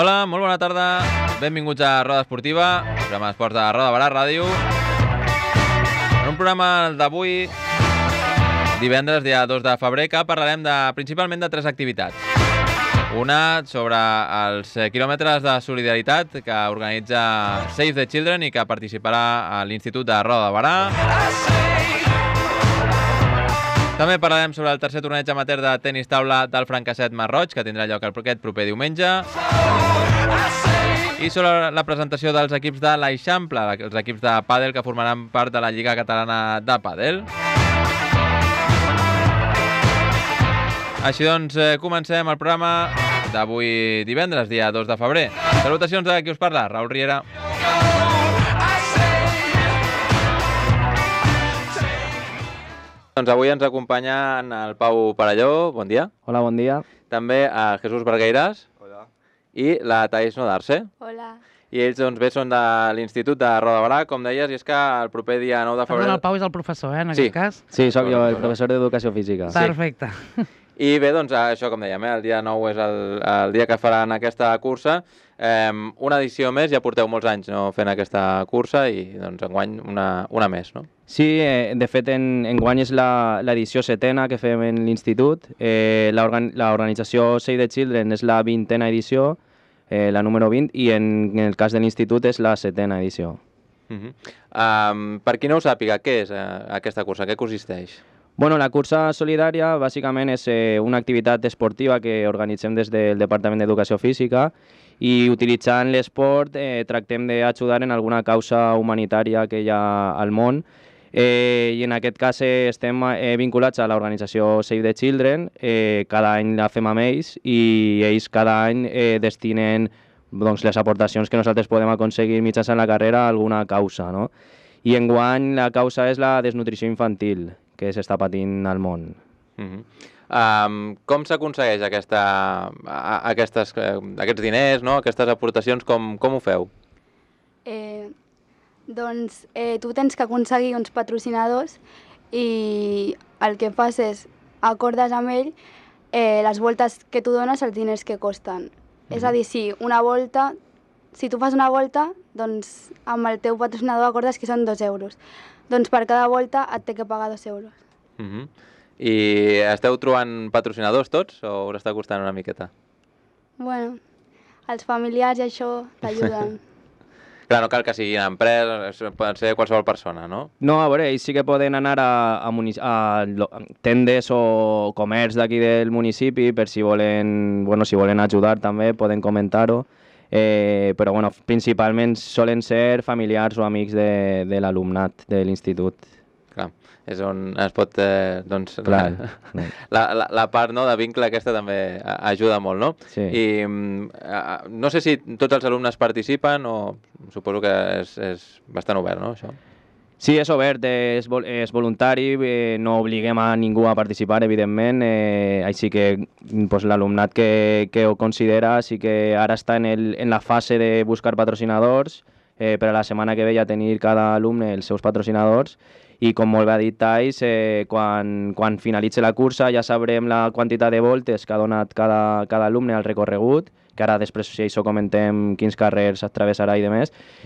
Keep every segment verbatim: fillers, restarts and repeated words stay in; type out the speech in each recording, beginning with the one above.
Hola, molt bona tarda. Benvinguts a Roda Esportiva, programa d'esports de Roda Barà Ràdio. En un programa d'avui, divendres, dia dos de febrer, que parlarem de, principalment de tres activitats. Una sobre els quilòmetres de solidaritat que organitza Save the Children i que participarà a l'Institut de Roda de Barà. També parlarem sobre el tercer torneig amateur de tenis taula del Francasset Masroig, que tindrà lloc aquest proper diumenge. I sobre la presentació dels equips de l'Eixample, els equips de pàdel que formaran part de la Lliga Catalana de Pàdel. Així doncs, eh, comencem el programa d'avui divendres, dia dos de febrer. Salutacions de qui us parla, Raül Riera. Doncs avui ens acompanyen el Pau Parelló, bon dia. Hola, bon dia. També a Jesús Bargueiras. Hola. I la Thais Nodarse. Hola. I ells doncs bé són de l'Institut de Roda de Barà, com deies, i és que el proper dia nou de febrer... Perdona, el Pau és el professor, eh, en Sí. aquest cas. Sí, sóc jo, el professor d'Educació Física. Sí. Perfecte. I bé, doncs això com dèiem, eh, el dia nou és el, el dia que faran aquesta cursa. Eh, una edició més, ja porteu molts anys no, fent aquesta cursa i doncs enguany una, una més, no? Sí, eh, de fet, en, enguany és la- l'edició setena que fem en l'institut. Eh, l'organ- L'organització Save the Children és la vintena edició, eh, la número vint, i en, en el cas de l'institut és la setena edició. Uh -huh. um, per qui no ho sàpiga, què és eh, aquesta cursa? Què consisteix? Bueno, la cursa solidària bàsicament és eh, una activitat esportiva que organitzem des del Departament d'Educació Física i utilitzant l'esport eh, tractem d'ajudar en alguna causa humanitària que hi ha al món. Eh, I en aquest cas eh, estem eh, vinculats a l'organització Save the Children, eh, cada any la fem amb ells i ells cada any eh, destinen doncs, les aportacions que nosaltres podem aconseguir mitjançant la carrera a alguna causa, no? I enguany la causa és la desnutrició infantil que s'està patint al món. Uh -huh. um, com s'aconsegueix aquesta, a, aquestes, eh, aquests diners, no? Aquestes aportacions, com, com ho feu? Eh, doncs eh, tu tens que aconseguir uns patrocinadors i el que fas és acordes amb ell eh, les voltes que tu dones, els diners que costen. Mm-hmm. És a dir, si una volta, si tu fas una volta, doncs amb el teu patrocinador acordes que són dos euros. Doncs per cada volta et té que pagar dos euros. Uh -huh. I esteu trobant patrocinadors tots o us està costant una miqueta? Bueno, els familiars i això t'ajuden. Clar, no cal que siguin empreses, poden ser qualsevol persona, no? No, a veure, ells sí que poden anar a, a, munic- a lo- tendes o comerç d'aquí del municipi per si volen, bueno, si volen ajudar també, poden comentar-ho. Eh, però bueno, principalment solen ser familiars o amics de, de l'alumnat de l'institut. Clar, és on es pot, eh, doncs... Clar. La, la, la part no, de vincle aquesta també a- ajuda molt, no? Sí. I mm, a- no sé si tots els alumnes participen o suposo que és, és bastant obert, no, això? Sí, és obert, és, vol és voluntari, eh, no obliguem a ningú a participar, evidentment, eh, així que pues, l'alumnat que, que ho considera sí que ara està en, el, en la fase de buscar patrocinadors, eh, per a la setmana que ve ja tenir cada alumne els seus patrocinadors, i com molt bé ha dit Thais, eh, quan, quan finalitzi la cursa ja sabrem la quantitat de voltes que ha donat cada, cada alumne al recorregut, que ara després si això comentem quins carrers atravessarà i demés, mm.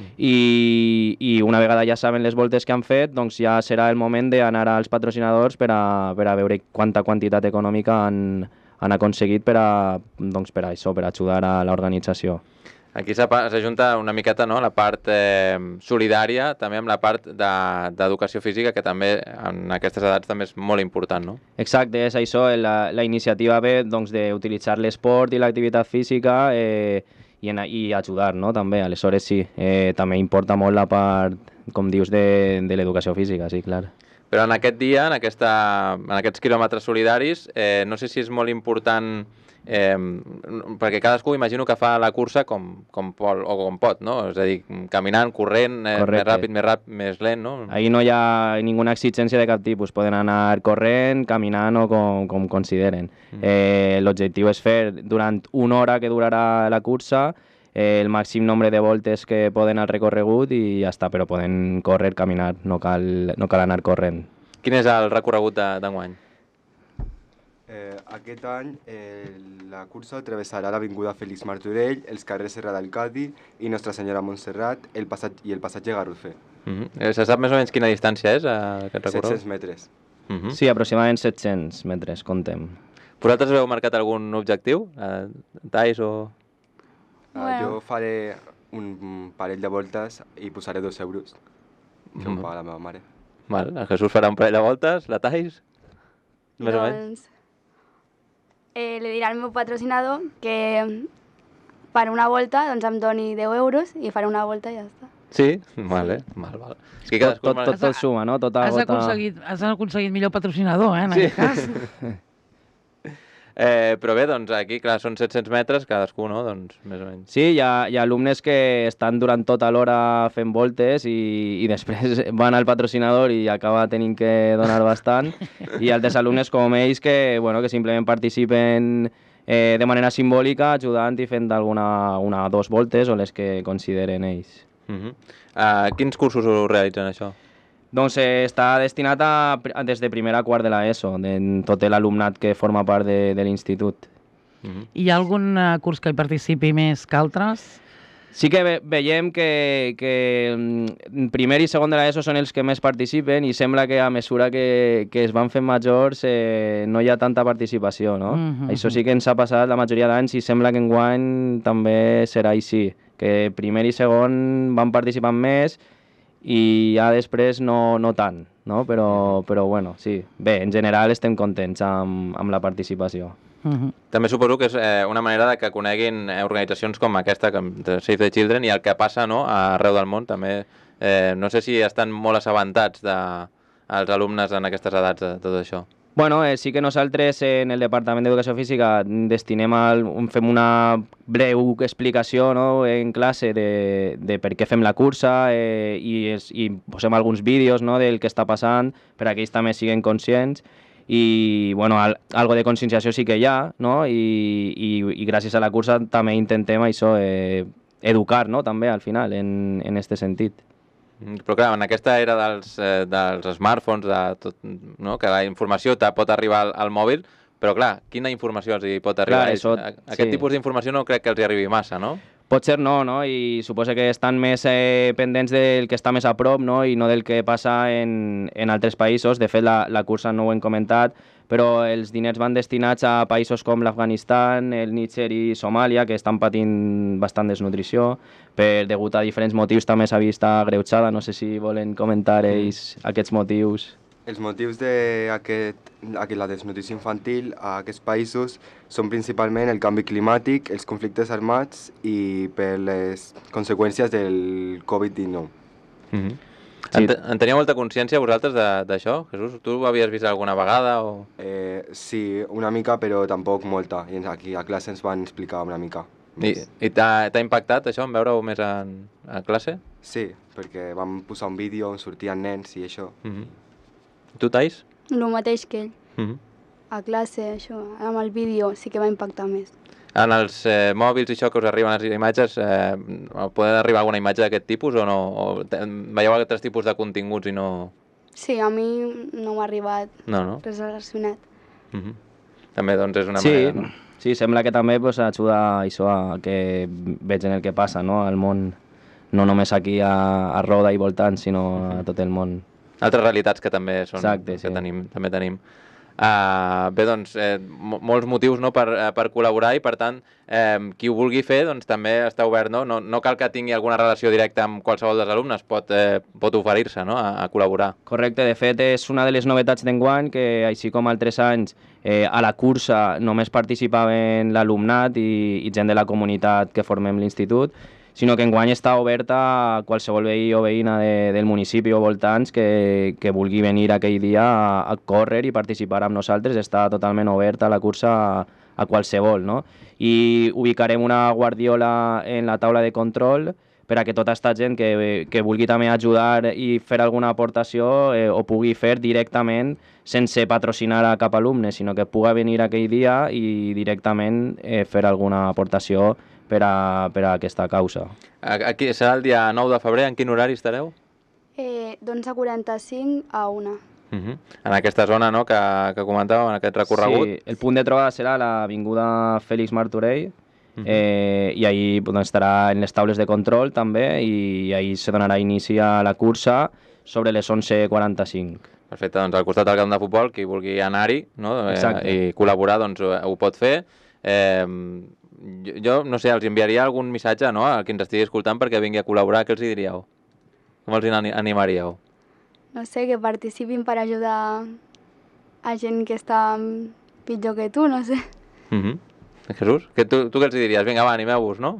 I, i una vegada ja saben les voltes que han fet, doncs ja serà el moment d'anar als patrocinadors per a, per a veure quanta quantitat econòmica han, han aconseguit per a, doncs per a això, per a ajudar a l'organització. Aquí s'ajunta una miqueta no, la part eh, solidària també amb la part d'educació de, física, que també en aquestes edats també és molt important, no? Exacte, és això, la, la iniciativa ve doncs, d'utilitzar l'esport i l'activitat física eh, i, en, i ajudar, no? També, aleshores sí, eh, també importa molt la part, com dius, de, de l'educació física, sí, clar. Però en aquest dia, en, aquesta, en aquests quilòmetres solidaris, eh, no sé si és molt important... Eh, perquè cadascú imagino que fa la cursa com, com pot, o com pot, no? És a dir, caminant, corrent, eh, més ràpid, més ràpid, més lent, no? Ahí no hi ha ninguna exigència de cap tipus, poden anar corrent, caminant o com, com consideren. Mm. Eh, l'objectiu és fer durant una hora que durarà la cursa eh, el màxim nombre de voltes que poden al recorregut i ja està, però poden córrer, caminar, no cal, no cal anar corrent. Quin és el recorregut d'enguany? Eh, aquest any eh, la cursa travessarà l'Avinguda Félix Martorell, els carrers Serra del Cadi i Nostra Senyora Montserrat el passat, i el passatge Garrofer. Uh -huh. Se sap més o menys quina distància és uh, aquest recorregut? set-cents metres. Uh -huh. Sí, aproximadament set-cents metres, comptem. Vosaltres heu marcat algun objectiu? Uh, Tais o...? Uh, Bueno. Jo faré un parell de voltes i posaré dos euros, que em paga la meva mare. Val, el Jesús farà un parell de voltes, la Tais? Més o menys? Doncs eh, li diré al meu patrocinador que per una volta doncs, em doni deu euros i faré una volta i ja està. Sí? Vale, val, val. És que Tot, cadascú... tot, tot, tot suma, no? Tota Has gota... aconseguit, has aconseguit millor patrocinador, eh, en Sí. aquest cas. Eh, però bé, doncs aquí, clar, són set-cents metres, cadascú, no? Doncs més o menys. Sí, hi ha, hi ha alumnes que estan durant tota l'hora fent voltes i, i després van al patrocinador i acaba tenint que donar bastant. I altres alumnes com ells que, bueno, que simplement participen eh, de manera simbòlica, ajudant i fent alguna una o dos voltes o les que consideren ells. Uh -huh. uh, quins cursos ho realitzen, això? Doncs eh, està destinat a, a des de primer a quart de l'ESO, de tot l'alumnat que forma part de, de l'institut. Uh -huh. Hi ha algun uh, curs que hi participi més que altres? Sí que ve, veiem que, que mm, primer i segon de l'ESO són els que més participen i sembla que a mesura que, que es van fent majors eh, no hi ha tanta participació, no? Mhm. Això sí que ens ha passat la majoria d'anys i sembla que enguany també serà així, que primer i segon van participant més i ja després no, no tant, no? Però, però bueno, sí. Bé, en general estem contents amb, amb la participació. Uh -huh. També suposo que és eh, una manera de que coneguin eh, organitzacions com aquesta, com de Save the Children, i el que passa, no?, arreu del món. També, eh, no sé si estan molt assabentats de, els alumnes en aquestes edats de tot això. Bueno, eh, sí que nosaltres en el Departament d'Educació Física destinem al, fem una breu explicació, no?, en classe de, de per què fem la cursa eh, i, es, i posem alguns vídeos, no?, del que està passant per a que ells també siguin conscients i bueno, al, algo de conscienciació sí que hi ha, no?, I, i, i gràcies a la cursa també intentem això, eh, educar, no?, també al final en, en este sentit. Però clar, en aquesta era dels, eh, dels smartphones, de tot, no?, que la informació te pot arribar al, al mòbil, però clar, quina informació els hi pot arribar? Clar, a ells? això, A- Aquest sí. tipus d'informació no crec que els hi arribi massa, no? Potser no, no? I suposo que estan més eh, pendents del que està més a prop, no?, i no del que passa en, en altres països. De fet, la, la cursa no ho hem comentat, però els diners van destinats a països com l'Afganistan, el Níger i Somàlia, que estan patint bastant desnutrició. Per, degut a diferents motius també s'ha vist agreujada. No sé si volen comentar ells aquests motius. Els motius d'aquest la desnutrició infantil a aquests països són principalment el canvi climàtic, els conflictes armats i per les conseqüències del covid dinou. Mm -hmm. Sí. En, te- en tenia molta consciència vosaltres de- d'això, Jesús? Tu ho havies vist alguna vegada? O... Eh, sí, una mica, però tampoc molta. I ens- aquí a classe ens van explicar una mica. I, més. i t'ha t'ha impactat això, en veure-ho més en, a classe? Sí, perquè vam posar un vídeo on sortien nens i això. Mm -hmm. Tu, Tais? El mateix que ell. Mm -hmm. A classe, això, amb el vídeo sí que va impactar més. En els eh, mòbils i això que us arriben les imatges, eh, poden arribar alguna imatge d'aquest tipus o no? O te- veieu altres tipus de continguts i no... Sí, a mi no m'ha arribat No, no? res relacionat. Mm -hmm. També, doncs, és una Sí, manera, no? sí, sembla que també pues, ajuda això a que vegin el que passa, no?, al món, no només aquí a, a Roda i voltant, sinó a tot el món. Altres realitats que també són Exacte, que sí. tenim, també tenim. Uh, bé, doncs, eh, mo- molts motius, no, per, eh, per col·laborar i, per tant, eh, qui ho vulgui fer doncs, també està obert. No? No, no cal que tingui alguna relació directa amb qualsevol dels alumnes, pot, eh, pot oferir-se, no? a, a col·laborar. Correcte, de fet és una de les novetats d'enguany que, així com altres anys, eh, a la cursa només participaven l'alumnat i, i gent de la comunitat que formem l'institut, sinó que enguany està oberta a qualsevol veí o veïna de, del municipi o voltants que, que vulgui venir aquell dia a, a córrer i participar amb nosaltres. Està totalment oberta la cursa a, a qualsevol, no? I ubicarem una guardiola en la taula de control per a que tota aquesta gent que, que vulgui també ajudar i fer alguna aportació eh, ho pugui fer directament sense patrocinar a cap alumne, sinó que puga venir aquell dia i directament eh, fer alguna aportació per a, per a aquesta causa. Aquí serà el dia nou de febrer, en quin horari estareu? Eh, d'onze quaranta-cinc a una. Uh -huh. En aquesta zona, no?, que, que comentàvem, en aquest recorregut. Sí, el punt de trobada serà l'avinguda Félix Martorell, uh -huh. eh, i ahí doncs, estarà en les taules de control també, i ahí se donarà inici a la cursa sobre les onze quaranta-cinc. Perfecte, doncs al costat del camp de futbol, qui vulgui anar-hi, no?, Exacte. eh, i col·laborar, doncs ho, ho pot fer. Eh, jo, jo, no sé, els enviaria algun missatge, no?, a qui ens estigui escoltant perquè vingui a col·laborar, què els hi diríeu? Com els hi animaríeu? No sé, que participin per ajudar a gent que està pitjor que tu, no sé. Uh -huh. Jesús, que tu, tu què els hi diries? Vinga, va, animeu-vos, no?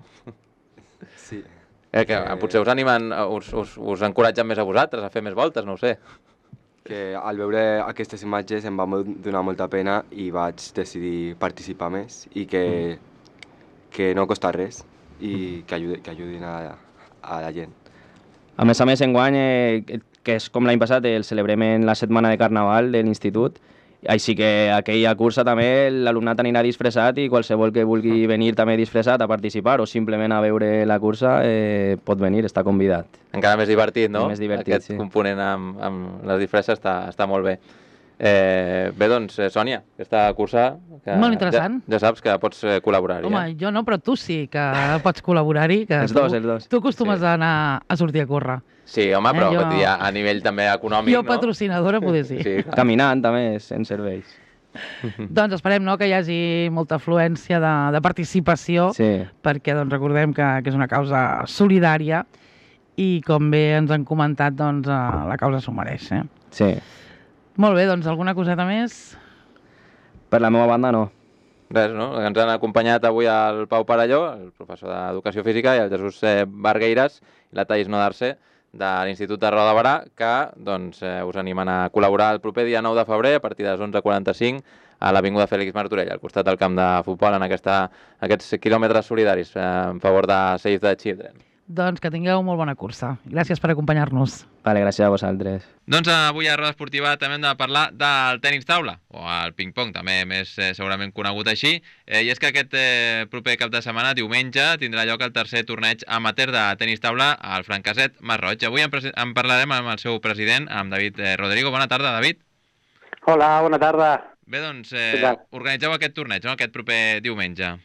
Sí. Eh, que eh... potser us animen, us, us, us encoratgen més a vosaltres a fer més voltes, no ho sé. Que al veure aquestes imatges em va donar molta pena i vaig decidir participar més i que, mm. que no costa res i que, ajudi, que ajudin a, a la gent. A més a més, enguany, eh, que és com l'any passat, el celebrem en la setmana de Carnaval de l'institut, així que aquella cursa també l'alumnat anirà disfressat i qualsevol que vulgui venir també disfressat a participar o simplement a veure la cursa eh, pot venir, està convidat. Encara més divertit, no? Més divertit, Aquest sí. component amb, amb les disfresses està, està molt bé. Eh, bé, doncs, eh, Sònia, aquesta cursa... Que molt interessant. Ja, ja saps que pots eh, col·laborar-hi. Home, eh? jo no, però tu sí que pots col·laborar-hi. Que Els tu, dos, els dos. Tu acostumes Sí. a anar a sortir a córrer. Sí, home, però Eh, jo- jo... a, a nivell també econòmic, Jo, no? patrocinadora, poder sí. Sí, clar. Caminant també, en serveis. Doncs esperem, no?, que hi hagi molta afluència de, de participació, Sí. perquè doncs, recordem que, que és una causa solidària i, com bé ens han comentat, doncs, eh, la causa s'ho mereix. Eh? Sí. Molt bé, doncs alguna coseta més? Per la meva banda, no. Res, no? Ens han acompanyat avui el Pau Parelló, el professor d'Educació Física, i el Jesús eh, Bargueiras i la Thaís Nodarse, de l'Institut de Roda de Barà, que doncs, eh, us animen a col·laborar el proper dia nou de febrer a partir de les onze quaranta-cinc a l'Avinguda Félix Martorell, al costat del camp de futbol, en aquesta, aquests quilòmetres solidaris eh, en favor de Save the Children. Doncs que tingueu molt bona cursa. Gràcies per acompanyar-nos. Vale, gràcies a vosaltres. Doncs avui a Roda Esportiva també hem de parlar del tenis taula, o el ping-pong, també més eh, segurament conegut així, eh, i és que aquest eh, proper cap de setmana, diumenge, tindrà lloc el tercer torneig amateur de tenis taula al Francaset Masroig. Avui en, en parlarem amb el seu president, amb David eh, Rodrigo. Bona tarda, David. Hola, bona tarda. Bé, doncs, eh, organitzeu aquest torneig, no?, aquest proper diumenge.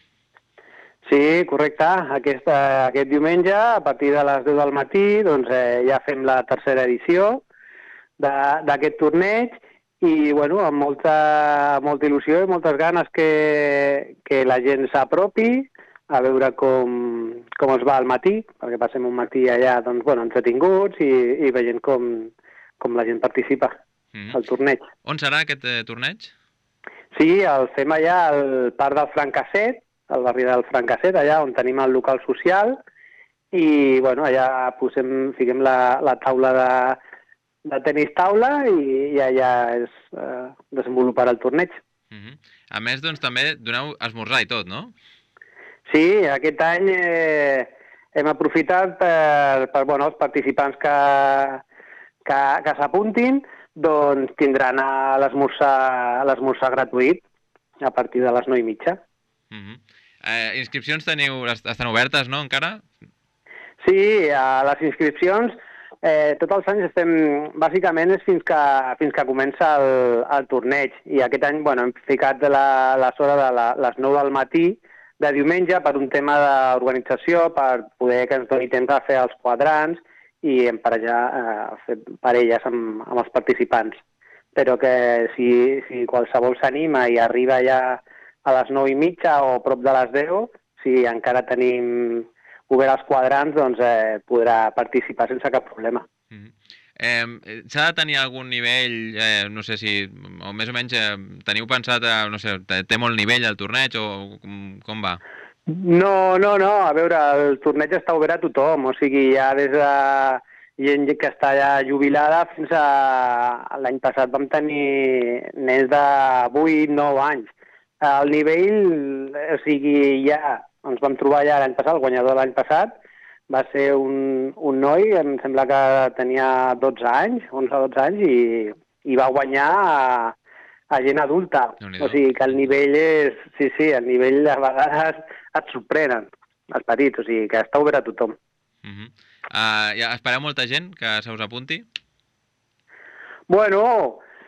Sí, correcte. Aquest, eh, aquest diumenge, a partir de les deu del matí, doncs, eh, ja fem la tercera edició d'aquest torneig i, bueno, amb molta, molta il·lusió i moltes ganes que, que la gent s'apropi a veure com, com es va al matí, perquè passem un matí allà, doncs, bueno, entretinguts i, i veient com, com la gent participa Mm-hmm. al torneig. On serà aquest eh, torneig? Sí, el fem allà al parc del Francasset, al barri del Francasset, allà on tenim el local social, i bueno, allà posem, fiquem la, la taula de, de tenis taula i, i allà es eh, desenvoluparà el torneig. Mm-hmm. A més, doncs, també doneu esmorzar i tot, no? Sí, aquest any eh, hem aprofitat per, per bueno, els participants que, que, que s'apuntin, doncs tindran a l'esmorzar gratuït a partir de les nou i mitja. Mm-hmm. eh, inscripcions teniu, estan obertes, no, encara? Sí, a les inscripcions eh, tots els anys estem, bàsicament és fins que, fins que comença el, el torneig, i aquest any bueno, hem ficat la, l'hora de la, les nou del matí de diumenge per un tema d'organització, per poder que ens doni temps a fer els quadrants i emparejar, eh, fer parelles amb, amb els participants. Però que si, si qualsevol s'anima i arriba ja a les nou i mitja o prop de les deu, si encara tenim obert els quadrants, doncs eh, podrà participar sense cap problema. Mm-hmm. Eh, S'ha de tenir algun nivell, eh, no sé si, o més o menys eh, teniu pensat, eh, no sé, té molt nivell el torneig o com, com va? No, no, no, a veure, el torneig està obert a tothom, o sigui, ja des de gent que està ja jubilada fins a l'any passat vam tenir nens de vuit nou anys. El nivell, o sigui, ja ens vam trobar ja l'any passat, el guanyador de l'any passat, va ser un, un noi, em sembla que tenia dotze anys, onze o dotze anys, i, i va guanyar a, a gent adulta. O sigui que el nivell és... Sí, sí, el nivell a vegades et sorprenen, els petits, o sigui que està obert a tothom. Uh-huh. uh, ja espereu molta gent que se us apunti? Bueno,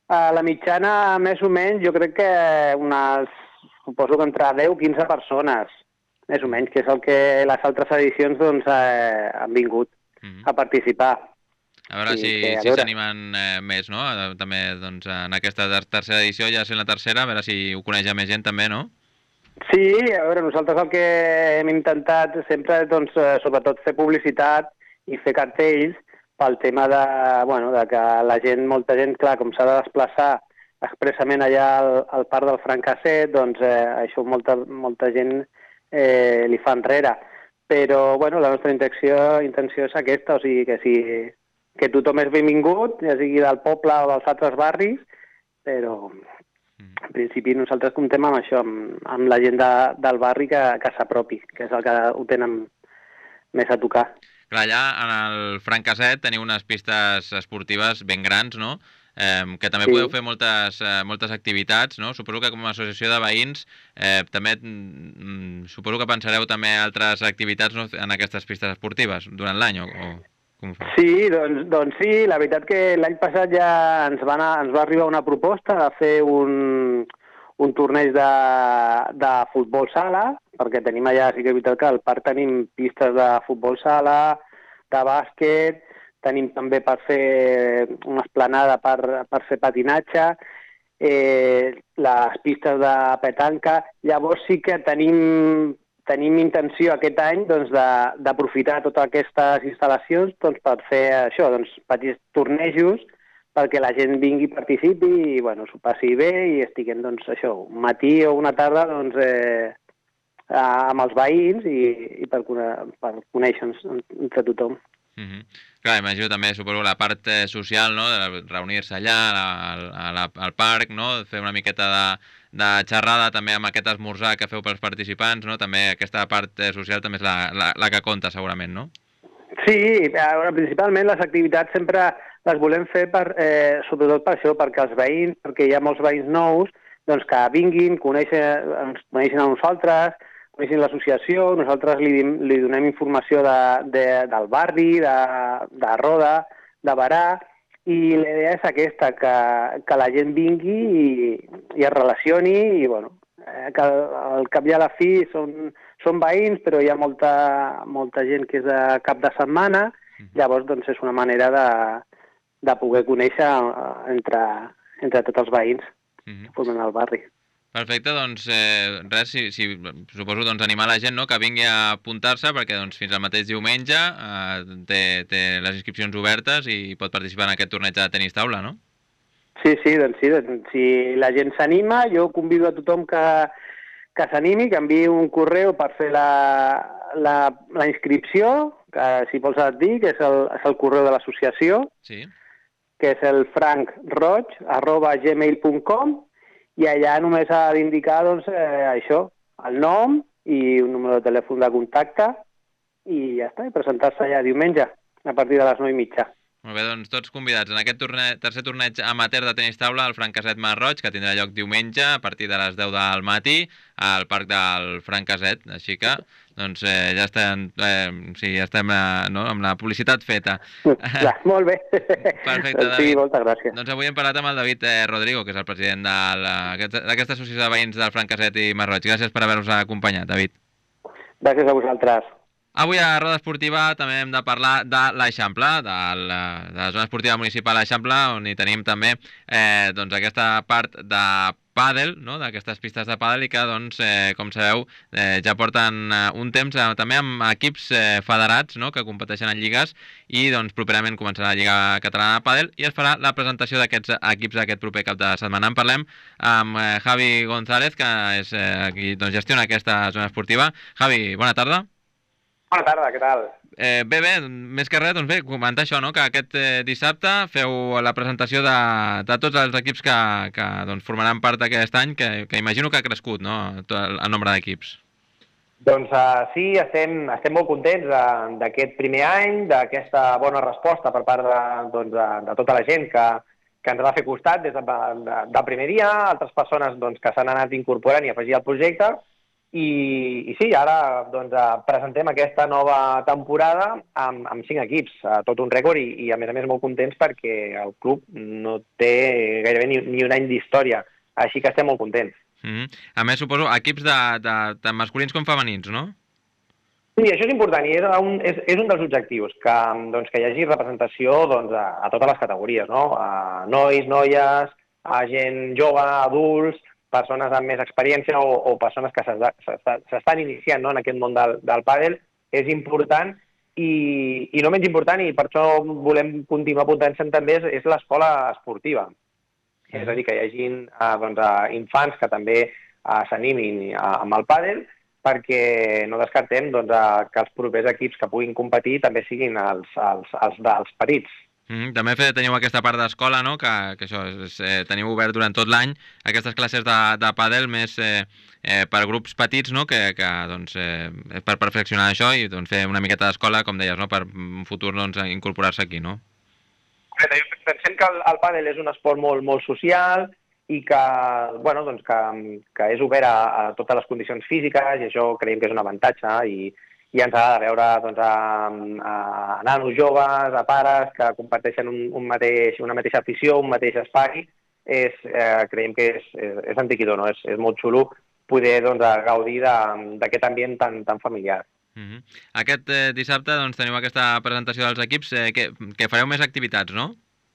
A la mitjana, més o menys, jo crec que unes, suposo que entre deu o quinze persones, més o menys, que és el que les altres edicions doncs, eh, han vingut mm-hmm. a participar. A veure I si que, si s'animen eh, més, no? També doncs, en aquesta tercera edició, ja sent la tercera, a veure si ho coneix més gent també, no? Sí, a veure, nosaltres el que hem intentat sempre, doncs, sobretot fer publicitat i fer cartells pel tema de, bueno, de que la gent, molta gent, clar, com s'ha de desplaçar expressament allà al, al parc del Francasset, doncs eh, això molta, molta gent eh, li fa enrere. Però, bueno, la nostra intenció, intenció és aquesta, o sigui, que si que tothom és benvingut, ja sigui del poble o dels altres barris, però en principi nosaltres comptem amb això, amb, amb la gent de, del barri que, que s'apropi, que és el que ho tenen més a tocar. Clar, allà en el Francasset teniu unes pistes esportives ben grans, no? Eh, que també sí. podeu fer moltes, eh, moltes activitats, no? Suposo que com a associació de veïns eh, també mm, suposo que pensareu també altres activitats, no? En aquestes pistes esportives durant l'any o... o... Sí, doncs, doncs sí, la veritat que l'any passat ja ens va, anar, ens va arribar una proposta de fer un, un torneig de, de futbol sala, perquè tenim allà, sí que és veritat que al parc tenim pistes de futbol sala, de bàsquet, tenim també per fer una esplanada per, per fer patinatge, eh, les pistes de petanca, llavors sí que tenim... Tenim intenció aquest any doncs, d'aprofitar totes aquestes instal·lacions doncs, per fer això, doncs, petits tornejos perquè la gent vingui i participi i bueno, s'ho passi bé i estiguem doncs, això, un matí o una tarda doncs, eh, amb els veïns i, i per, per conèixer-nos entre tothom. Mm-hmm. Clar, imagino també, suposo, la part eh, social, no?, de reunir-se allà al, al, al parc, no?, fer una miqueta de, de xerrada també amb aquest esmorzar que feu pels participants, no?, també aquesta part eh, social també és la, la, la que compta segurament, no? Sí, ara, principalment les activitats sempre les volem fer per, eh, sobretot per això, perquè els veïns, perquè hi ha molts veïns nous, doncs que vinguin, coneixen, ens coneixen a nosaltres, coneixen l'associació, nosaltres li, li donem informació de, de, del barri, de, de Roda, de Berà, i la idea és aquesta, que, que la gent vingui i, i es relacioni, i bueno, que al cap i a la fi són, són veïns, però hi ha molta, molta gent que és de cap de setmana, llavors doncs és una manera de, de poder conèixer entre, entre tots els veïns que formen el barri. Perfecte, doncs eh, res, si, si, suposo doncs, animar la gent, no?, que vingui a apuntar-se perquè doncs, fins al mateix diumenge eh, té, té les inscripcions obertes i pot participar en aquest torneig de tenis taula, no? Sí, sí, doncs sí, doncs, si la gent s'anima, jo convido a tothom que, que s'animi, que enviï un correu per fer la, la, la inscripció, que si vols et dir, que és el, és el correu de l'associació, sí. que és el francroig arroba gmail punt com, i allà només ha d'indicar doncs, eh, això, el nom i un número de telèfon de contacte i ja està, i presentar-se allà diumenge a partir de les nou i mitja. Molt bé, doncs tots convidats en aquest torneig, tercer torneig amateur de tenis taula al Francasset Masroig, que tindrà lloc diumenge a partir de les deu del matí al parc del Francasset, així que doncs, eh, ja estem, eh, sí, ja estem eh, no, amb la publicitat feta. Clar, molt bé. Perfecte, David. Sí, moltes gràcies. Doncs avui hem parlat amb el David eh, Rodrigo, que és el president d'aquesta associació de veïns del Francasset i Masroig. Gràcies per haver-nos acompanyat, David. Gràcies a vosaltres. Avui a Roda Esportiva també hem de parlar de l'Eixample, de, la, de la zona esportiva municipal Eixample, on hi tenim també eh, doncs aquesta part de pàdel, no?, d'aquestes pistes de pàdel i que, doncs, eh, com sabeu, eh, ja porten eh, un temps eh, també amb equips eh, federats, no?, que competeixen en lligues i doncs, properament començarà la Lliga Catalana de Pàdel i es farà la presentació d'aquests equips aquest proper cap de setmana. En parlem amb eh, Javi González, que és eh, qui doncs, gestiona aquesta zona esportiva. Javi, bona tarda. Bona tarda, què tal? Eh, bé, bé, més que res, doncs bé, comentar això, no?, que aquest eh, dissabte feu la presentació de, de tots els equips que, que doncs, formaran part d'aquest any, que, que imagino que ha crescut, no?, el, el nombre d'equips. Doncs uh, sí, estem, estem molt contents d'aquest primer any, d'aquesta bona resposta per part de, doncs, de, de tota la gent que, que ens va fer costat des de, de, del primer dia, altres persones doncs, que s'han anat incorporant i afegir al projecte, I, i sí, ara doncs, presentem aquesta nova temporada amb, amb cinc equips, tot un rècord i, i a més a més molt contents perquè el club no té gairebé ni, ni un any d'història, així que estem molt contents. Mm-hmm. A més, suposo, equips de, de, tant masculins com femenins, no? Sí, això és important i és un, és, és un dels objectius, que, doncs, que hi hagi representació doncs, a, a totes les categories, no? A nois, noies, a gent jove, adults, persones amb més experiència o, o persones que s'estan iniciant, no? En aquest món del, del pàdel. És important i, i no menys important, i per això volem continuar apuntant-se'n també, és, és l'escola esportiva. Mm. És a dir, que hi hagi eh, doncs, infants que també eh, s'animin amb el pàdel, perquè no descartem doncs, que els propers equips que puguin competir també siguin els, els, els, els petits. Mm, també teniu aquesta part d'escola, no? que, que això és, eh, teniu obert durant tot l'any aquestes classes de, de pàdel més eh, eh, per grups petits, no? que, que doncs, eh, per perfeccionar això i doncs, fer una miqueta d'escola, com deies, no? Per un futur doncs, incorporar-se aquí, no? Pensem que el, el pàdel és un esport molt, molt social i que, bueno, doncs que, que és obert a, a totes les condicions físiques i això creiem que és un avantatge i, i ens ha de veure doncs, a, a nanos joves, a pares que comparteixen un, un mateix, una mateixa afició, un mateix espai. És, eh, creiem que és, és, és enriquidor, no? és, és molt xulo poder doncs, gaudir d'aquest ambient tan, tan familiar. Mm-hmm. Aquest eh, dissabte doncs, teniu aquesta presentació dels equips, eh, que, que fareu més activitats, no?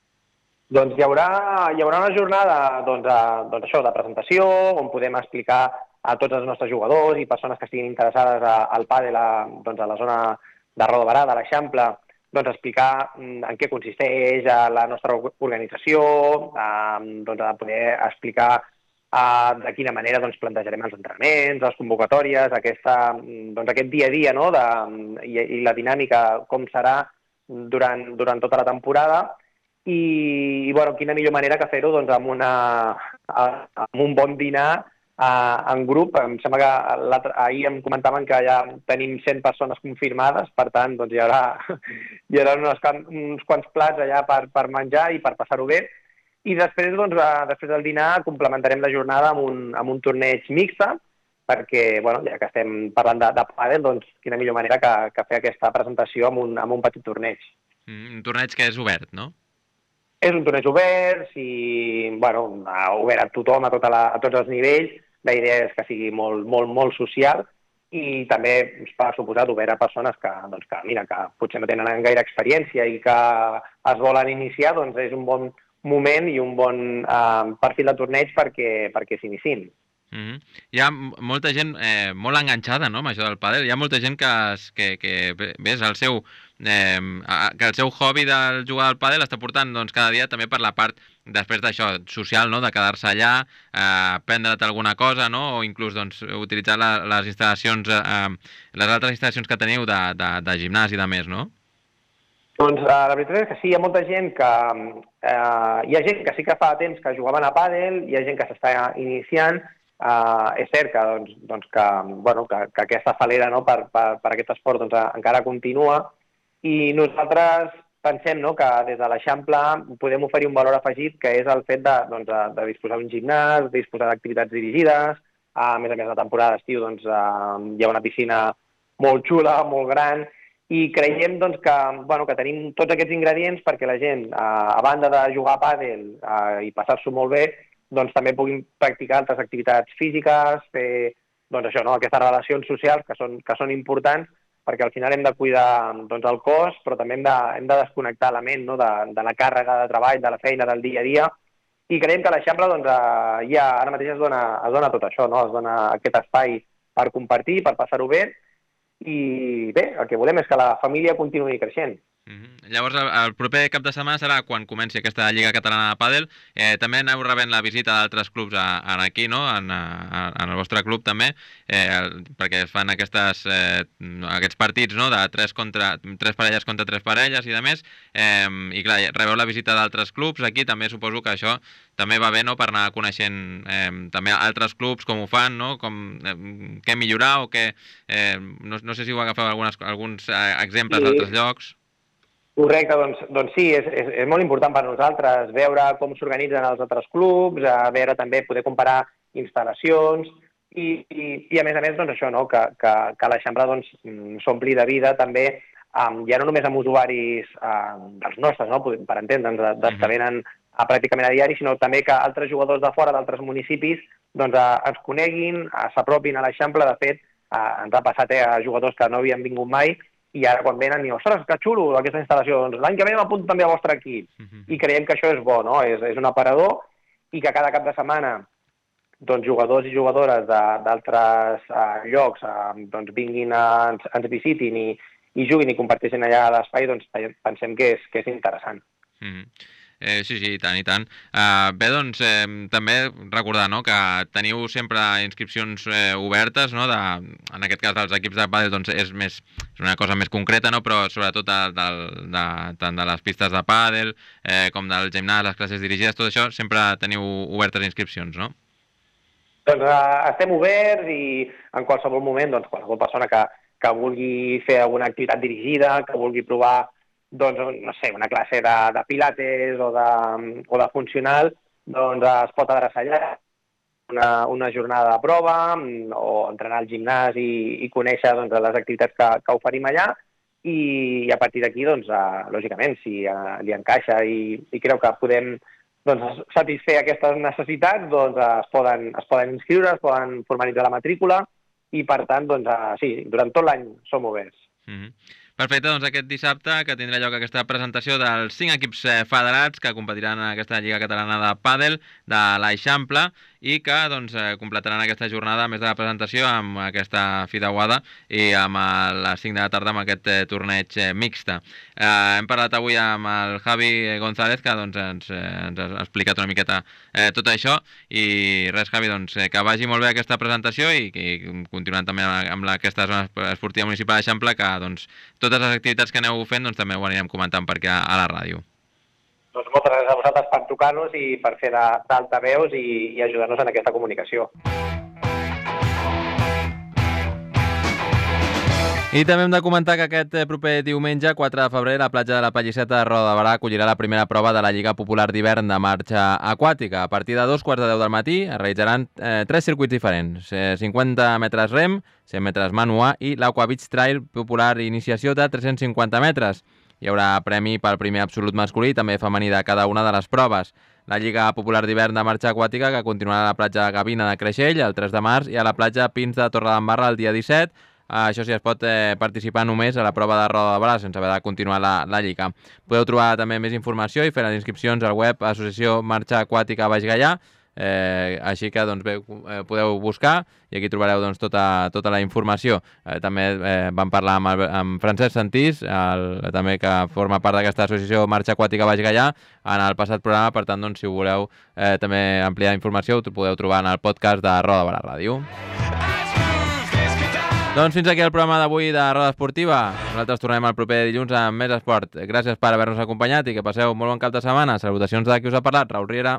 Doncs hi haurà, hi haurà una jornada doncs, a, doncs això, de presentació, on podem explicar a tots els nostres jugadors i persones que estiguin interessades a, al pàdel a, doncs, a la zona de Roda de Barà, de l'Eixample, doncs explicar en què consisteix la nostra organització, a, doncs, a poder explicar a, de quina manera doncs, plantejarem els entrenaments, les convocatòries, aquesta, doncs, aquest dia a dia, no? de, i, i la dinàmica, com serà durant, durant tota la temporada. I, i bueno, quina millor manera que fer-ho doncs, amb, una, amb un bon dinar uh, en grup. Em sembla que ahir em comentaven que ja tenim cent persones confirmades, per tant doncs, hi haurà, hi haurà unes, uns quants plats allà per, per menjar i per passar-ho bé. I després, doncs, uh, després del dinar complementarem la jornada amb un, amb un torneig mixte, perquè, bueno, ja que estem parlant de, de pàdel, doncs quina millor manera que, que fer aquesta presentació amb un, amb un petit torneig. Mm, un torneig que és obert, no? És un torneig obert i, bueno, obert a tothom, a, tota la, a tots els nivells. La idea és que sigui molt, molt, molt social i també, per suposat, obert a persones que, doncs, que, mira, que potser no tenen gaire experiència i que es volen iniciar, doncs és un bon moment i un bon eh, perfil de torneig perquè, perquè s'iniciïn. Mm-hmm. Hi ha molta gent eh, molt enganxada, no?, amb això del pàdel. Hi ha molta gent que, que, que ves el seu... Eh, que el seu hobby del jugar al pàdel està portant doncs, cada dia també per la part després d'això social, no? De quedar-se allà, eh, prendre't alguna cosa, no? O inclús doncs, utilitzar la, les instal·lacions, eh, les altres instal·lacions que teniu de, de, de gimnàs i de més, no? Doncs eh, la veritat és que sí, hi ha molta gent que... Eh, hi ha gent que sí que fa temps que jugaven a pàdel, hi ha gent que s'està iniciant. Eh, és cert que, doncs, doncs que, bueno, que, que aquesta falera, no? per, per, per aquest esport doncs, encara continua. I nosaltres pensem, no?, que des de l'Eixample podem oferir un valor afegit, que és el fet de, doncs, de, de disposar d'un gimnàs, de disposar d'activitats dirigides. A més a més, la temporada d'estiu doncs, eh, hi ha una piscina molt xula, molt gran, i creiem doncs, que, bueno, que tenim tots aquests ingredients perquè la gent, eh, a banda de jugar a pàdel eh, i passar-s'ho molt bé, doncs, també puguin practicar altres activitats físiques, fer doncs, això, no?, aquestes relacions socials que són, que són importants, perquè al final hem de cuidar doncs, el cos, però també hem de, hem de desconnectar la ment, no? de, de la càrrega de treball, de la feina, del dia a dia, i creiem que a l'Eixample doncs, ja ara mateix es dona, es dona tot això, no? Es dona aquest espai per compartir, per passar-ho bé, i bé, el que volem és que la família continuï creixent. Mm-hmm. Llavors, el, el proper cap de setmana serà quan comenci aquesta Lliga Catalana de Pàdel. Eh, també aneu rebent la visita d'altres clubs a, a aquí, no? En, a, en el vostre club també, eh, el, perquè es fan aquestes, eh, aquests partits, no?, de tres, contra, tres parelles contra tres parelles i de més, eh, i clar, rebeu la visita d'altres clubs aquí, també suposo que això també va bé, no?, per anar coneixent eh, també altres clubs, com ho fan, no?, com, eh, què millorar o què... Eh, no, no sé si ho agafeu algunes, alguns eh, exemples sí. d'altres llocs. Correcte, doncs, doncs sí, és, és, és molt important per nosaltres veure com s'organitzen els altres clubs, a veure també poder comparar instal·lacions, i, i, i a més a més, doncs això, no? que, que, que l'Eixample doncs, s'ompli de vida també, um, ja no només amb usuaris um, dels nostres, no? Per entendre'ns, de, dels que venen a, pràcticament a diari, sinó també que altres jugadors de fora, d'altres municipis, doncs a, ens coneguin, s'apropin a l'Eixample. De fet, a, ens ha passat eh, a jugadors que no havien vingut mai, i ara quan venen diuen, ostres, que xulo aquesta instal·lació, doncs l'any que ve m'apunto també al vostre equip. Uh-huh. I creiem que això és bo, no? És, és un aparador, i que cada cap de setmana doncs, jugadors i jugadores d'altres uh, llocs uh, doncs, vinguin, a, ens, ens visitin i, i juguin i comparteixin allà a l'espai, doncs pensem que és, que és interessant. Uh-huh. Eh, sí, sí, i tant, i tant. Uh, bé, doncs, eh, també recordar, no?, que teniu sempre inscripcions eh, obertes, no?, de, en aquest cas dels equips de pàdel, doncs és, més, és una cosa més concreta, no?, però sobretot de, de, de, tant de les pistes de pàdel eh, com del gimnàs, les classes dirigides, tot això, sempre teniu obertes inscripcions, no? Doncs uh, estem oberts i en qualsevol moment, doncs, qualsevol persona que, que vulgui fer alguna activitat dirigida, que vulgui provar doncs, no sé, una classe de, de pilates o de, o de funcional, doncs es pot adreçar allà, una, una jornada de prova o entrenar al gimnàs i, i conèixer doncs, les activitats que, que oferim allà, i, i a partir d'aquí, doncs, uh, lògicament, si uh, li encaixa i, i creu que podem doncs, satisfer aquestes necessitats, doncs uh, es, poden, es poden inscriure, es poden formalitzar la matrícula, i per tant, doncs, uh, sí, durant tot l'any som oberts. Mm-hmm. Perfecte, doncs aquest dissabte que tindrà lloc aquesta presentació dels cinc equips federats que competiran en aquesta Lliga Catalana de Pàdel de l'Eixample i que doncs, completaran aquesta jornada més de la presentació amb aquesta fideuada i amb les cinc de la tarda amb aquest torneig mixte. Eh, hem parlat avui amb el Javi González que doncs, ens, ens ha explicat una miqueta eh, tot això i res, Javi, doncs, que vagi molt bé aquesta presentació i, i continuant també amb la, aquesta zona esportiva municipal d'Eixample que doncs, totes les activitats que aneu fent doncs, també ho anirem comentant per aquí a la ràdio. Doncs moltes gràcies a vosaltres per trucar-nos i per fer d'altaveus i, i ajudar-nos en aquesta comunicació. I també hem de comentar que aquest proper diumenge, quatre de febrer, la platja de la Pallisseta de Roda de Barà acollirà la primera prova de la Lliga Popular d'hivern de marxa aquàtica. A partir de dos quarts de deu del matí es realitzaran eh, tres circuits diferents. Eh, cinquanta metres rem, cent metres manuà i l'Aqua Beach Trail Popular Iniciació de tres-cents cinquanta metres. Hi haurà premi pel primer absolut masculí i també femení de cada una de les proves. La Lliga Popular d'hivern de marxa aquàtica que continuarà a la platja Gavina de Creixell el tres de març i a la platja Pins de Torredembarra el dia disset. Això sí, es pot eh, participar només a la prova de Roda de Barà sense haver de continuar la, la Lliga. Podeu trobar també més informació i fer les inscripcions al web Associació Marxa Aquàtica Baix Gaià, eh, així que doncs, bé, eh, podeu buscar i aquí trobareu doncs, tota, tota la informació. Eh, també eh, vam parlar amb, el, amb Francesc Santís, el, també que forma part d'aquesta Associació Marxa Aquàtica Baix Gaià, en el passat programa, per tant, doncs, si voleu eh, també ampliar informació, ho podeu trobar en el podcast de Roda de Barà Ràdio. Doncs fins aquí el programa d'avui de Roda Esportiva. Nosaltres tornem el proper dilluns amb més esport. Gràcies per haver-nos acompanyat i que passeu molt bon cap de setmana. Salutacions de qui us ha parlat, Raül Riera.